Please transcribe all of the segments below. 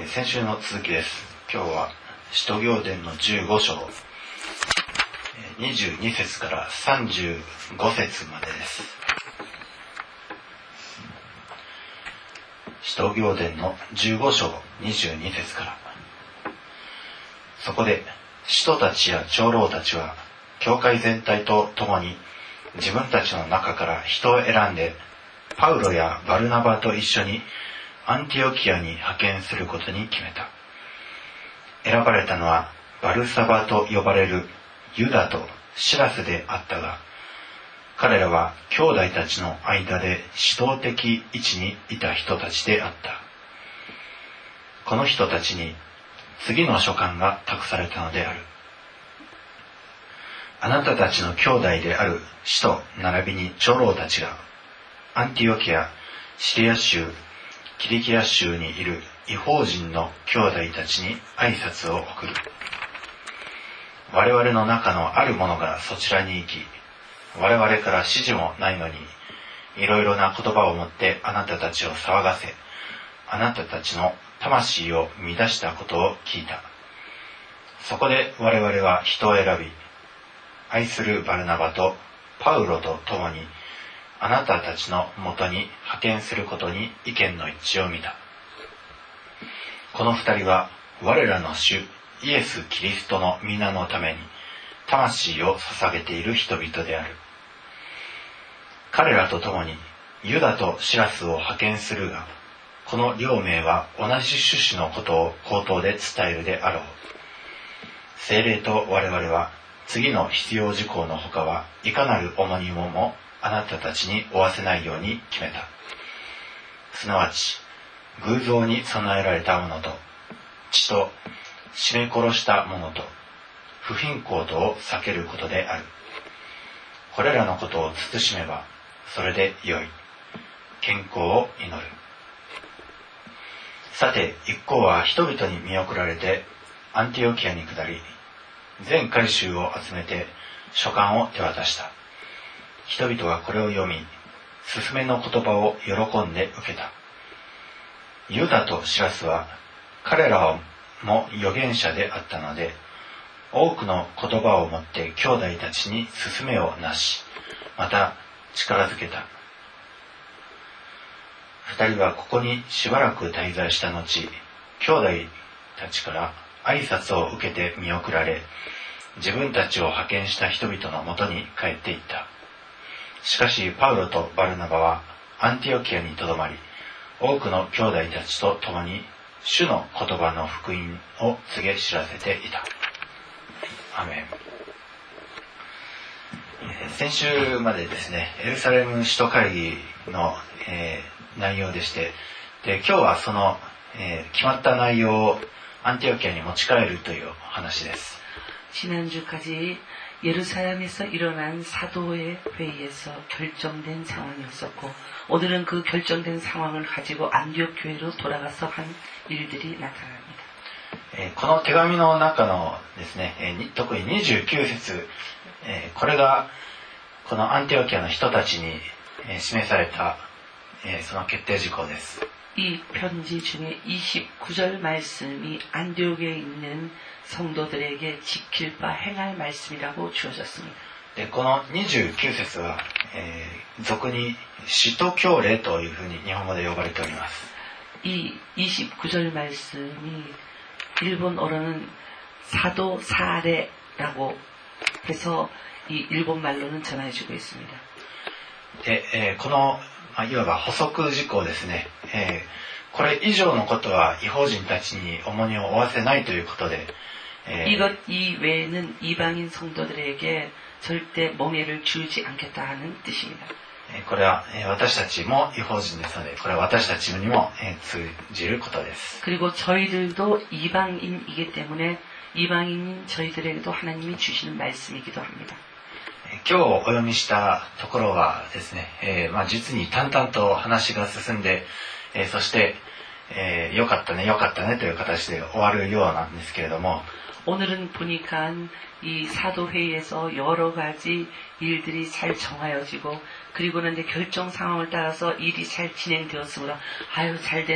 先週の続きです。今日は使徒行伝の15章22節から35節までです。使徒行伝の15章22節から。そこで使徒たちや長老たちは教会全体と共に自分たちの中から人を選んでパウロやバルナバと一緒にアンティオキアに派遣することに決めた。選ばれたのはバルサバと呼ばれるユダとシラスであったが、彼らは兄弟たちの間で指導的位置にいた人たちであった。この人たちに次の書簡が託されたのである。あなたたちの兄弟である使徒並びに長老たちがアンティオキア、シリア州、キリキア州にいる異邦人の兄弟たちに挨拶を送る。我々の中のある者がそちらに行き、我々から指示もないのに、いろいろな言葉をもってあなたたちを騒がせ、あなたたちの魂を乱したことを聞いた。そこで我々は人を選び、愛するバルナバとパウロと共に、あなたたちのもとに派遣することに意見の一致を見た。この二人は我らの主イエス・キリストの皆のために魂を捧げている人々である。彼らと共にユダとシラスを派遣するが、この両名は同じ趣旨のことを口頭で伝えるであろう。聖霊と我々は次の必要事項のほかはいかなる重荷もあなたたちに負わせないように決めた。すなわち偶像に備えられたものと血と絞め殺したものと不貧困とを避けることである。これらのことを慎めばそれでよい。健康を祈る。さて一行は人々に見送られてアンティオキアに下り、全会衆を集めて書簡を手渡した。人々はこれを読み、勧めの言葉を喜んで受けた。ユダとシラスは彼らも預言者であったので、多くの言葉をもって兄弟たちに勧めをなし、また力づけた。二人はここにしばらく滞在した後、兄弟たちから挨拶を受けて見送られ、自分たちを派遣した人々のもとに帰っていった。しかしパウロとバルナバはアンティオキアにとどまり、多くの兄弟たちと共に主の言葉の福音を告げ知らせていた。アメン。先週までですね、エルサレム首都会議の、内容でして、で今日はその、決まった内容をアンティオキアに持ち帰るという話です。 지난주까지 예루살렘에서 일어난 사도의 회의에서 결정된 상황이었었고, 오늘은 그 결정된 상황을 가지고 안디옥 교회로 돌아가서 한 일들이 나타납니다. この手紙の中のですね、特に29節、これがこのアンティオキアの人たちに示されたその決定事項です。 이 편지 중에 29절 말씀이 안디옥에 있는 성도들에게 지킬 바 행할 말씀이라고 주어졌습니다. でこの29節は、俗に使徒教令というふうに日本語で呼ばれております。 이 29절 말씀이 일본어로는 사도 사례라고 해서 이 일본말로는 전해지고 있습니다. で、このいわば補足事項ですね、これ以上のことは異邦人たちに重荷を負わせないということで、 이것 이외에는 이방인 성도들에게 절대 멍해를 주지 않겠다 하는 뜻입니다. これは私たちも異邦人ですので、これは私たちにも通じることです。 그리고 저희들도 이방인이기 때문에 이방인 저희들에게도 하나님이 주시는 말씀이기도 합니다. 今日お読みしたところはですね、実に淡々と話が進んで、そして、 よかったねよかったねという形で終わるようなんですけれども 오늘은 보니까 이 사도회의에서 여러 가지 일들이 잘 정하여지고 그리고는 이제 결정 상황을 따라서 일이 잘 진행되었으므로 아유 잘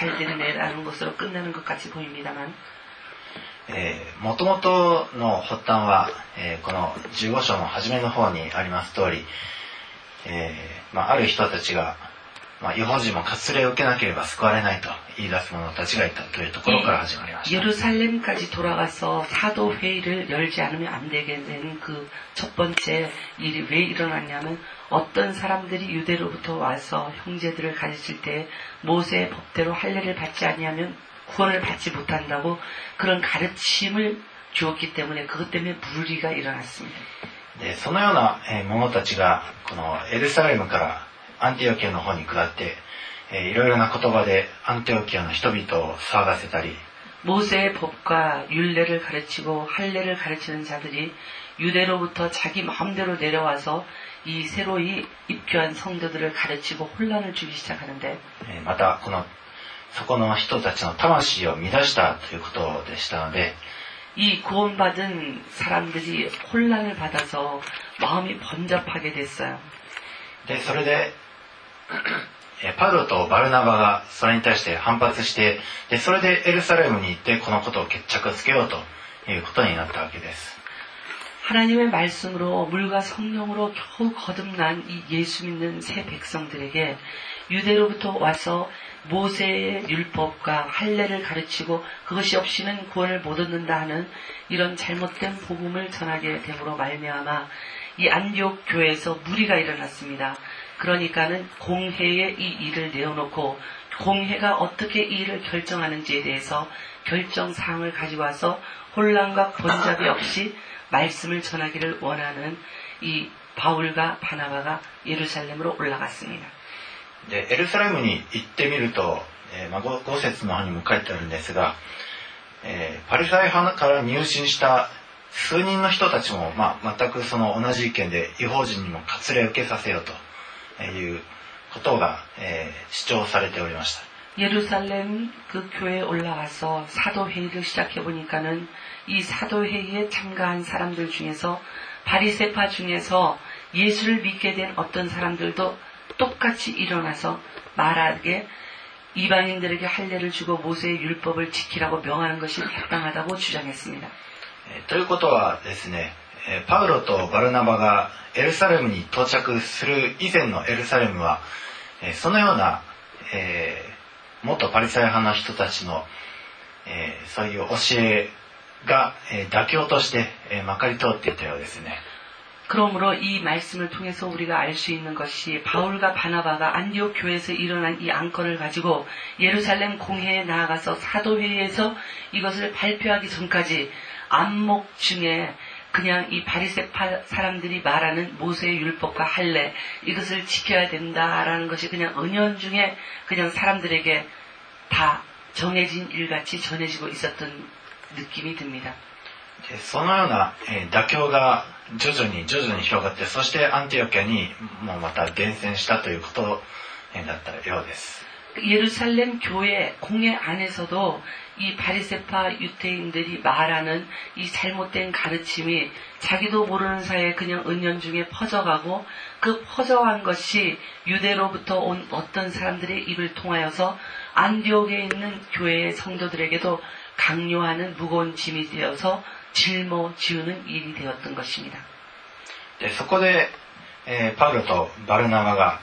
됐네 라는 것으로 끝나는 것 같이 보입니다만 もともとの発端は、この15章の初めの方にあります通り、ある人たちが、違法人も割礼を受けなければ救われないと言い出す者たちがいたというところから始まりました。 예루살렘까지 돌아가서 사도회의를 열지 않으면 안 되게 된 그 첫 번째 일이 왜 일어났냐면 어떤 사람들이 유대로부터 와서 형제들을 가르칠 때 모세의 법대로 할례를 받지 아니하면 구원을 받지 못한다고 그런 가르침을 주었기 때문에 그것 때문에 불의가 일어났습니다. そのような者たちがこのエルサレムからアンティオキアの方に下って、いろいろな言葉でアンティオキアの人々を騒がせたり 모세의 법과 율례를 가르치고 할례를 가르치는 자들이 유대로부터 자기 마음대로 내려와서 이 새로이 입교한 성도들을 가르치고 혼란을 주기 시작하는데 またそこの人たちの魂を乱したということでしたので 이 구원받은 사람들이 혼란을 받아서 마음이 번잡하게 됐어요. でそれでパウロとバルナバがそれに対して反発してでそれでエルサレムに行ってこのことを決着つけようということになったわけです。 하나님의 말씀으로 물과 성령으로 겨우 거듭난 이 예수 믿는 새 백성들에게 유대로부터 와서 모세의 율법과 할례를 가르치고 그것이 없이는 구원을 못 얻는다 하는 이런 잘못된 복음을 전하게 됨으로 말미암아 이 안디옥 교회에서 무리가 일어났습니다. 그러니까는 공회에 이 일을 내어놓고 공회가 어떻게 이 일을 결정하는지에 대해서 결정사항을 가지고 와서 혼란과 번잡이 없이 말씀을 전하기를 원하는 이 바울과 바나바가 예루살렘으로 올라갔습니다. でエルサレムに行ってみると、5節の方にも書いてあるんですが、パリサイ派から入信した数人の人たちも、全くその同じ意見で違法人にも割礼を受けさせよということが、主張されておりました。 예루살렘 그 교회에 올라와서 사도회의를 시작해보니까는 이 사도회의에 참가한 사람들 중에서 바리새파 중에서 예수를 믿게 된 어떤 사람들도 똑같이 일어나서 말하게 이방인들에게 할례를 주고 모세의 율법을 지키라고 명하는 것이 합당하다고 주장했습니다. ということはですね、パウロとバルナバがエルサレムに到着する以前のエルサレムは、そのような、元パリサイ派の人たちの、そういう教えが、妥協として、まかり通っていたようですね。 그러므로 이 말씀을 통해서 우리가 알 수 있는 것이 바울과 바나바가 안디옥 교회에서 일어난 이 안건을 가지고 예루살렘 공회에 나아가서 사도회의에서 이것을 발표하기 전까지 안목 중에 그냥 이 바리새파 사람들이 말하는 모세의 율법과 할례 이것을 지켜야 된다라는 것이 그냥 은연중에 그냥 사람들에게 다 정해진 일같이 전해지고 있었던 느낌이 듭니다. そのような妥協が徐々に広がってそしてアンティオキアにもまた伝染したということだったようです。 예루살렘 교회 공회 안에서도 이 바리새파 유대인들이 말하는 이 잘못된 가르침이 자기도 모르는 사이에 그냥 은연중에 퍼져가고 그 퍼져간 것이 유대로부터 온 어떤 사람들의 입을 통하여서 안디옥에 있는 교회의 성도들에게도 강요하는 무거운 짐이 되어서 짊어지우는 일이 되었던 것입니다. そこで、パウロとバルナバが、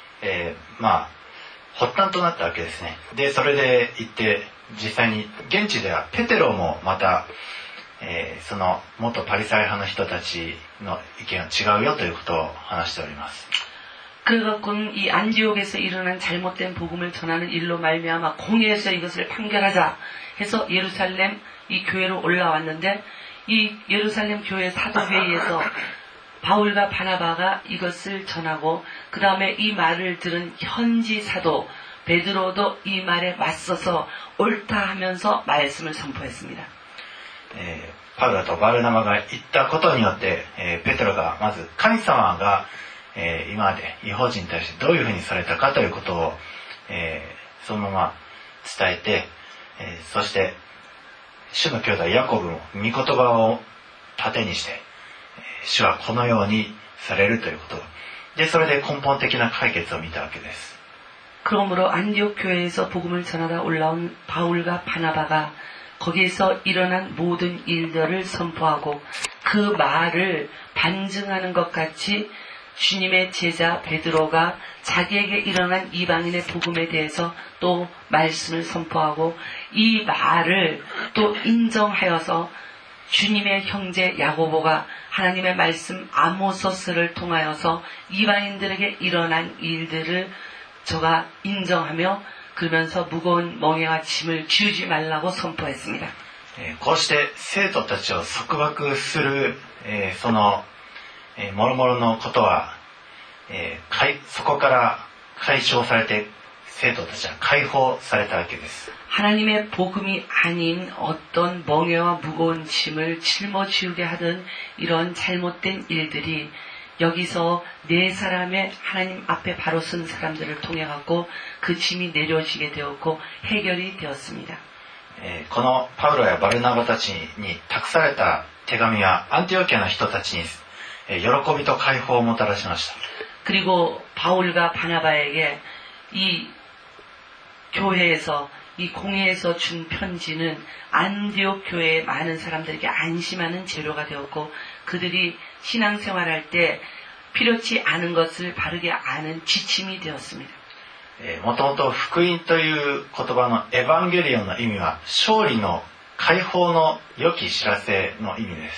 発端となったわけですね。で、それで行って実際に現地ではペテロもまた、その元パリサイ派の人たちの意見が違うよということを話しております。 그래갖고는 이 안디옥에서 일어난 잘못된 복음을 전하는 일로 말미암아 공회에서 이것을 판결하자 해서 예루살렘 이 교회로 올라왔는데 이 예루살렘 교회 사도회의에서 바울과 바나바가 이것을 전하고 그 다음에 이 말을 들은 현지 사도 베드로도 이 말에 맞서서 옳다 하면서 말씀을 선포했습니다. パウロとバルナバが言ったことによって、ペテロがまず神様が、今まで異邦人に対してどういうふうにされたかということを、そのまま伝えて、そして主の兄弟ヤコブも御言葉を盾にして、主はこのようにされるということで、それで根本的な解決を見たわけです。 그러므로 안디옥 교회에서 복음을 전하다 올라온 바울과 바나바가 거기에서 일어난 모든 일들을 선포하고 그 말을 반증하는 것 같이 주님의 제자 베드로가 자기에게 일어난 이방인의 복음에 대해서 또 말씀을 선포하고 이 말을 또 인정하여서 주님의 형제 야고보가 하나님의 말씀 아모서스를 통하여서 이방인들에게 일어난 일들을 저가 인정하며 그러면서 무거운 멍에와 짐을 지우지 말라고 선포했습니다. こうして生徒たちを束縛する、その諸々のことは、そこから解消されて生徒たちは解放されたわけです。 하나님의 복음이 아닌 어떤 멍에와 무거운 짐을 짊어지우게 하던 이런 잘못된 일들이 여기서 네 사람의 하나님 앞에 바로 선 사람들을 통해 갖고 그 짐이 내려지게 되었고 해결이 되었습니다. このパウロやバルナバたちに託された手紙はアンティオキアの人たちに喜びと解放をもたらしました。 그리고 바울과 바나바에게 이 교회에서 이 공회에서 준 편지는 안디옥 교회의 많은 사람들에게 안심하는 재료가 되었고 그들이 신앙생활할 때 필요치 않은 것을 바르게 아는 지침이 되었습니다. もともと福音という言葉のエヴァンゲリオンの意味は勝利の解放の良き知らせの意味です。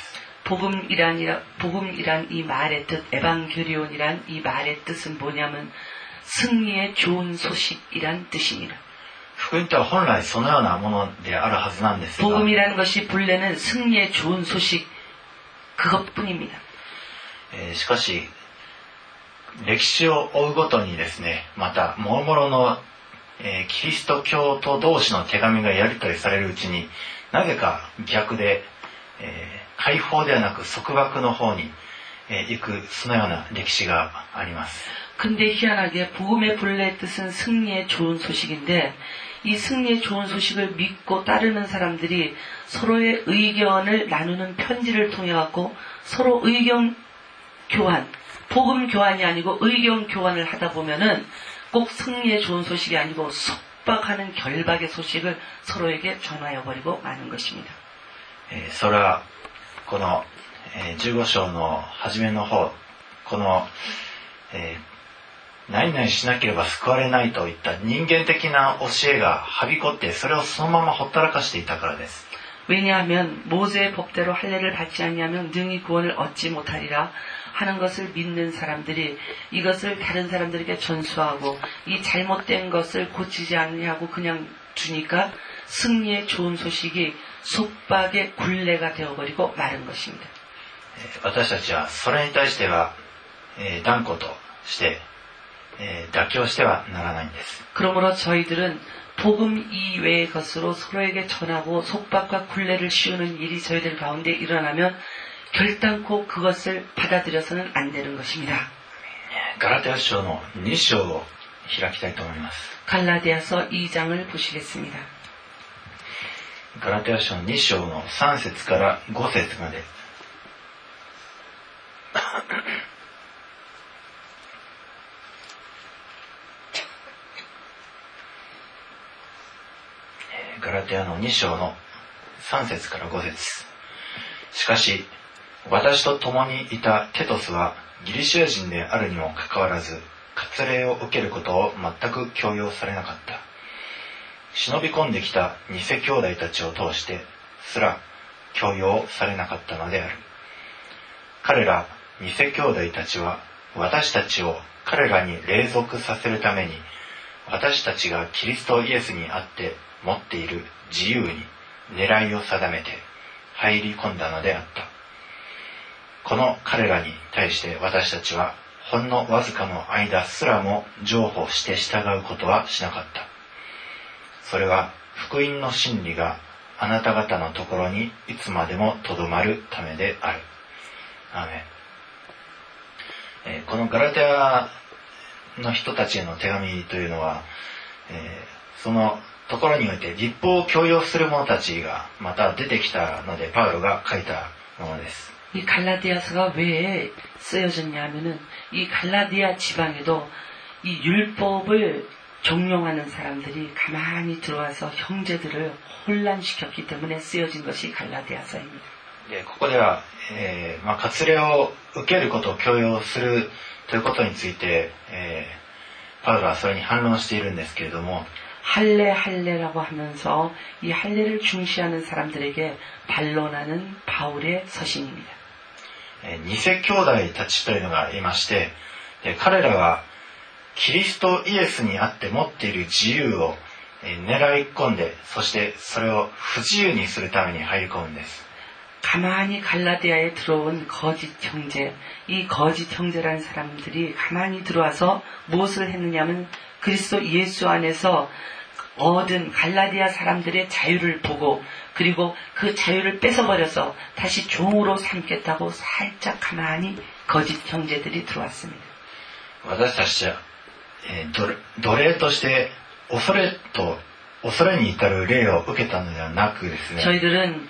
복음이란 이 말의 뜻, 에반게리온이란 이 말의 뜻은 뭐냐면 승리의 좋은 소식이란 뜻입니다. 福音とは本来そのようなものであるはずなんですが、 복음이라는 것이 본래는 승리의 좋은 소식 그것뿐입니다. しかし歴史を追うごとにですね、また諸々の、キリスト教徒同士の手紙がやり取りされるうちになぜか逆で、解放ではなく束縛の方に、行くそのような歴史があります。 근데 희한하게 복음의 본래 뜻은 승리의 좋은 소식인데 이 승리의 좋은 소식을 믿고 따르는 사람들이 서로의 의견을 나누는 편지를 통해 갖고 서로 의견 교환, 복음 교환이 아니고 의견 교환을 하다 보면은 꼭 승리의 좋은 소식이 아니고 속박하는 결박의 소식을 서로에게 전하여 버리고 마는 것입니다. それはこの、15章の初めの方、この、何々しなければ救われないといった人間的な教えがはびこってそれをそのままほったらかしていたからです。 왜냐하면 모세의 법대로 할례를 받지 않냐면 능히 구원을 얻지 못하리라 하는 것을 믿는 사람들이 이것을 다른 사람들에게 전수하고 이 잘못된 것을 고치지 않냐고 그냥 두니까 승리의 좋은 소식이 속박의 굴레가 되어버리고 마른 것입니다. 私たちはそれに対しては、断固として、妥協してはならないんです。 그러므로 저희들은 복음 이외의 것으로 서로에게 전하고 속박과 굴레를 씌우는 일이 저희들 가운데 일어나면 결단코 그것을 받아들여서는 안 되는 것입니다. ガラテヤ書の2章を開きたいと思います。 갈라디아서 2장을 보시겠습니다. ガラテヤ書の2章の3節から5節まで。ガラテヤの2章の3節から5節。しかし私と共にいたテトスはギリシア人であるにもかかわらず割礼を受けることを全く強要されなかった。忍び込んできた偽兄弟たちを通してすら強要されなかったのである。彼ら偽兄弟たちは私たちを彼らに隷属させるために私たちがキリストイエスにあって持っている自由に狙いを定めて入り込んだのであった。この彼らに対して私たちはほんのわずかの間すらも譲歩して従うことはしなかった。それは福音の真理があなた方のところにいつまでもとどまるためである。アーメン。このガラテヤの人たちへの手紙というのは、そのところにおいて立法を強要する者たちがまた出てきたのでパウロが書いたものです。 이 갈라디아서가 왜 쓰여졌냐 하면은 이 갈라디아 지방에도 이 율법을 종용하는 사람들이 가만히 들어와서 형제들을 혼란시켰기 때문에 쓰여진 것이 갈라디아서입니다. でここでは、割礼を受けることを強要するということについて、パウロはそれに反論しているんですけれども 할례라고 하면서 이 할례를 중시하는 사람들에게 반론하는 바울의 서신입니다. 偽兄弟たちというのがいまして、彼らはキリストイエスにあって持っている自由を狙い込んで、そしてそれを不自由にするために入り込むんです。 가만히 갈라디아에 들어온 거짓 형제, 이 거짓 형제라는 사람들이 가만히 들어와서 무엇을 했느냐면 그리스도 예수 안에서 얻은 갈라디아 사람들의 자유를 보고 그리고 그 자유를 뺏어버려서 다시 종으로 삼겠다고 살짝 가만히 거짓 형제들이 들어왔습니다. 私たちは、奴隷として恐れに至る霊を受けたのではなくですね。 저희들은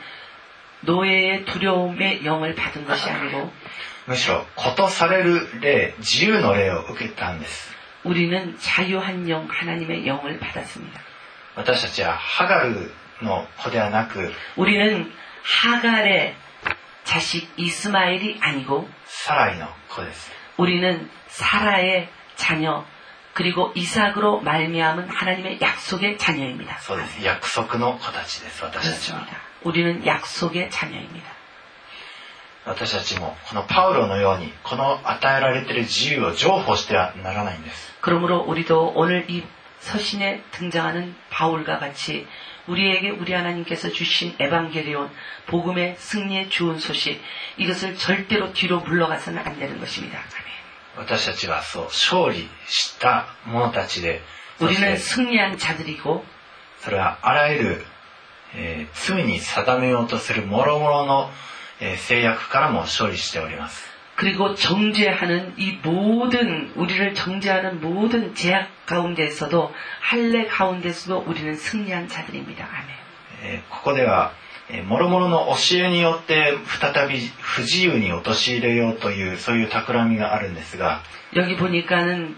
노예의 두려움의 영을 받은 것이 아니고 むしろことされる霊、自由の霊を受けたんです。 우리는 자유한 영, 하나님의 영을 받았습니다. 私たちはハガルの子ではなく 우리는 하갈의 자식 이스마엘이 아니고 サライの子です。 우리는 사라의 자녀 그리고 이삭으로 말미암은 하나님의 약속의 자녀입니다. そうです。約束の子たちです。私たちは。 그렇습니다. 우리는 약속의 자녀입니다. 私たちもこのパウロのようにこの与えられている自由を譲歩してはならないんです。 그러므로 우리도 오늘 이 서신에 등장하는 바울과 같이 우리에게 우리 하나님께서 주신 에반게리온, 복음의 승리의 좋은 소식, 이것을 절대로 뒤로 물러가서는 안 되는 것입니다. 아멘. 私たちはそう勝利した者たちで、 우리는 승리한 자들이고 それはあらゆる、罪に定めようとする諸々の、制約からも勝利しております。 그리고 정죄하는 이 모든 우리를 정죄하는 모든 제약 가운데서도 할례 가운데서도 우리는 승리한 자들입니다. 아멘. ここでは諸々の教えによって再び不自由に陥れようというそういう企みがあるんですが 여기 보니까는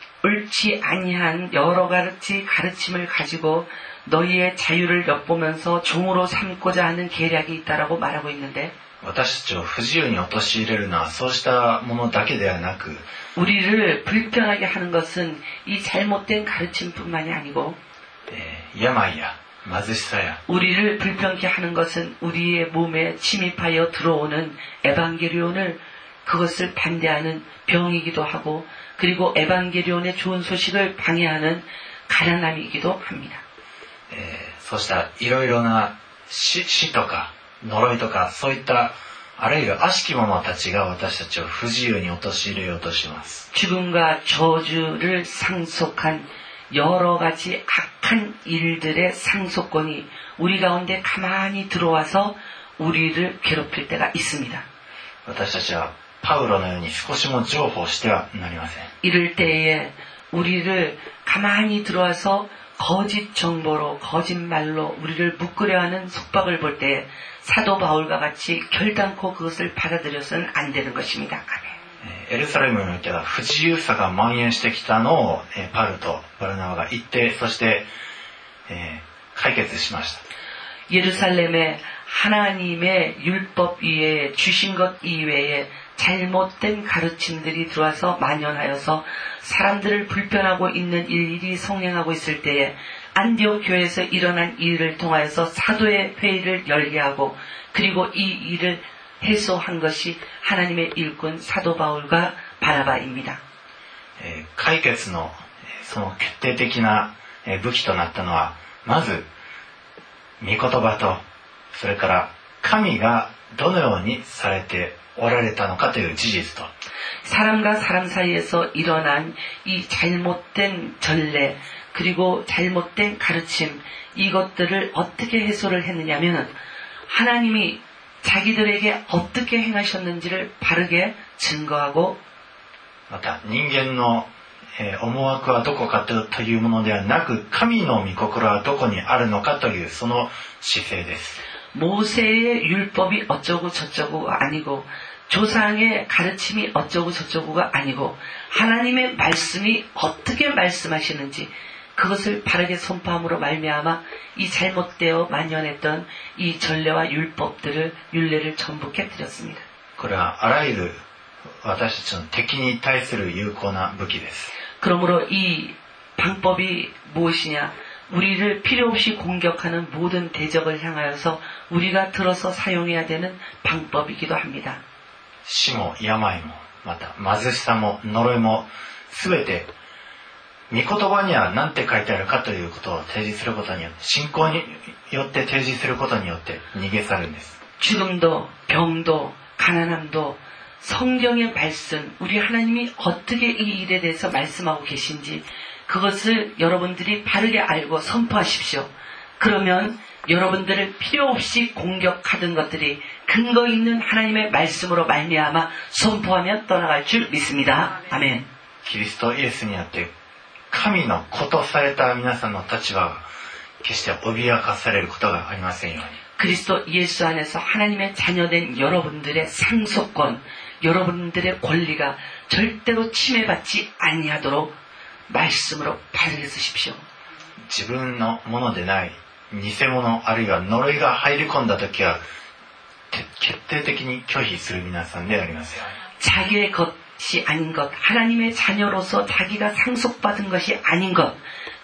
옳지 아니한 여러 가지 가르침을 가지고 너희의 자유를 엿보면서 종으로 삼고자 하는 계략이 있다라고 말하고 있는데 私たちを不自由に陥れるのはそうしたものだけではなく 우리를 불편하게 하는 것은 이 잘못된 가르침뿐만이 아니고 病や貧しさや 우리를 불편케 하는 것은 우리의 몸에 침입하여 들어오는 에반게리온을 그것을 반대하는 병이기도 하고 그리고 에반게리온의 좋은 소식을 방해하는 가난함이기도 합니다. そうしたいろいろな死とか呪いとかそういったあらゆる悪しき者たちが私たちを不自由に陥れようとします。 죽음과 저주를 상속한 여러 가지 악한 일들의 상속권이 우리 가운데 가만히 들어와서 우리를 괴롭힐 때가 있습니다. 私たちはパウロのように少しも譲歩してはなりません。 이럴 때에 우리를 가만히 들어와서 거짓 정보로 거짓말로 우리를 묶으려 하는 속박을 볼 때 사도 바울과 같이 결단코 그것을 받아들여서는 안 되는 것입니다. 아멘. エルサレムにおいては不自由さが蔓延してきたのをパウロとバルナバが言ってそして、解決しました。 예루살렘에 하나님의 율법 이외에 주신 것 이외에 잘못된 가르침들이 들어와서 만연하여서 사람들을 불편하고 있는 일이 성행하고 있을 때에 안디옥 교회에서 일어난 일을 통하여서 사도의 회의를 열게 하고 그리고 이 일을 해소한 것이 하나님의 일꾼 사도 바울과 바나바입니다. 解決のその決定的な武器となったのはまず御言葉とそれから神がどのようにされておられたのかという事実と 사람과 사람 사이에서 일어난 이 잘못된 전례 그리고 잘못된 가르침 이것들을 어떻게 해소를 했느냐면 하나님이 자기들에게 어떻게 행하셨는지를 바르게 증거하고 また人間の思惑はどこかというものではなく、神の御心はどこにあるのかというその姿勢です。 모세의 율법이 어쩌고 저쩌고가 아니고 조상의 가르침이 어쩌고 저쩌고가 아니고 하나님의 말씀이 어떻게 말씀하시는지 그것을 바르게 선포함으로 말미암아 이 잘못되어 만연했던 이 전례와 율례를 전부 깨뜨렸습니다. これはあらゆる私たちの敵に対する有効な武器です。 그러므로 이 방법이 무엇이냐? 우리를 필요 없이 공격하는 모든 대적을 향하여서 우리가 들어서 사용해야 되는 방법이기도 합니다. 死も病もまた貧しさも呪いもすべて御言葉には何て書いてあるかということを提示することによって信仰によって提示することによって逃げ去るんです。 죽음도 병도 가난함도 성경의 말씀, 우리 하나님이 어떻게 이 일에 대해서 말씀하고 계신지 그것을 여러분들이 바르게 알고 선포하십시오. 그러면 여러분들을 필요 없이 공격하던 것들이 근거 있는 하나님의 말씀으로 말미암아 선포하며 떠나갈 줄 믿습니다. 아멘. キリストイエスによって神の子とされた皆さんの立場が決して脅かされることがありませんように。 그리스도 예수 안에서 하나님의 자녀된 여러분들의 상속권, 여러분들의 권리가 절대로 침해받지 아니하도록 말씀으로 바르게 쓰십시오. 自分のものでない偽物あるいは呪いが入り込んだ時は決定的に拒否する皆さんでありますように。 자기의 것이 아닌 것, 하나님의 자녀로서 자기가 상속받은 것이 아닌 것,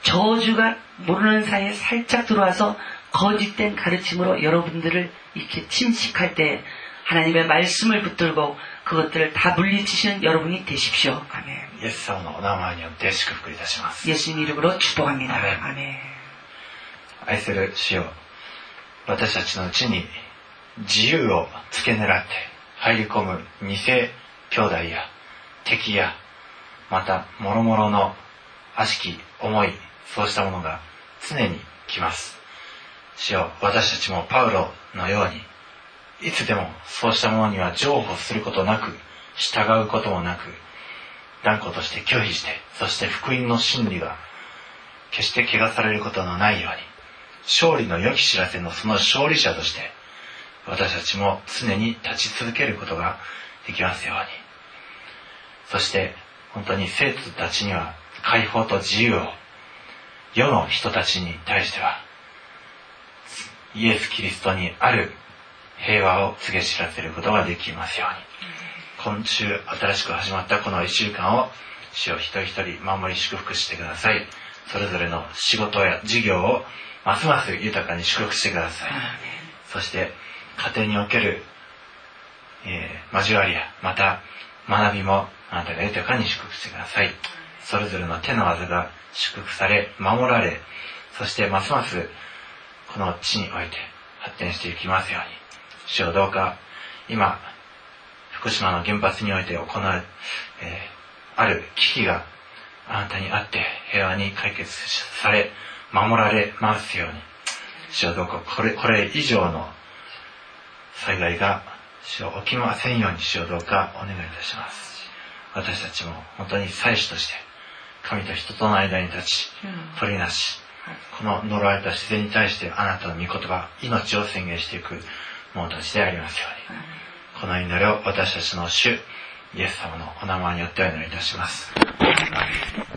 저주가 모르는 사이에 살짝 들어와서 거짓된 가르침으로 여러분들을 이렇게 침식할 때 하나님의 말씀을 붙들고 그것들을 다 물리치시는 여러분이 되십시오. 아멘. イエス様のお名前によって祝福いたします。 예수님 이름으로 축복합니다. 아멘. 아멘. 愛する主よ、私たちのうちに自由を付け狙って入り込む偽兄弟や敵やまた諸々の悪しき思い、そうしたものが常に来ます。主よ、私たちもパウロのようにいつでもそうしたものには譲歩することなく、従うこともなく、断固として拒否して、そして福音の真理が決して汚されることのないように、勝利の良き知らせのその勝利者として、私たちも常に立ち続けることができますように。そして本当に生徒たちには解放と自由を、世の人たちに対してはイエス・キリストにある平和を告げ知らせることができますように。今週新しく始まったこの1週間を主を一人一人守り祝福してください。それぞれの仕事や事業をますます豊かに祝福してください。そして家庭における、交わりやまた学びもあなたが豊かに祝福してください。それぞれの手の技が祝福され守られ、そしてますますこの地において発展していきますように。主よ、どうか今福島の原発において行われ、ある危機があなたにあって平和に解決され守られますように。主よ、どうかこれ以上の災害が主よ起きませんように、主よどうかお願いいたします。私たちも本当に祭司として神と人との間に立ち、取りなし、この呪われた自然に対してあなたの御言葉、命を宣言していく者たちでありますように。この祈りを私たちの主イエス様のお名前によってお祈りいたします。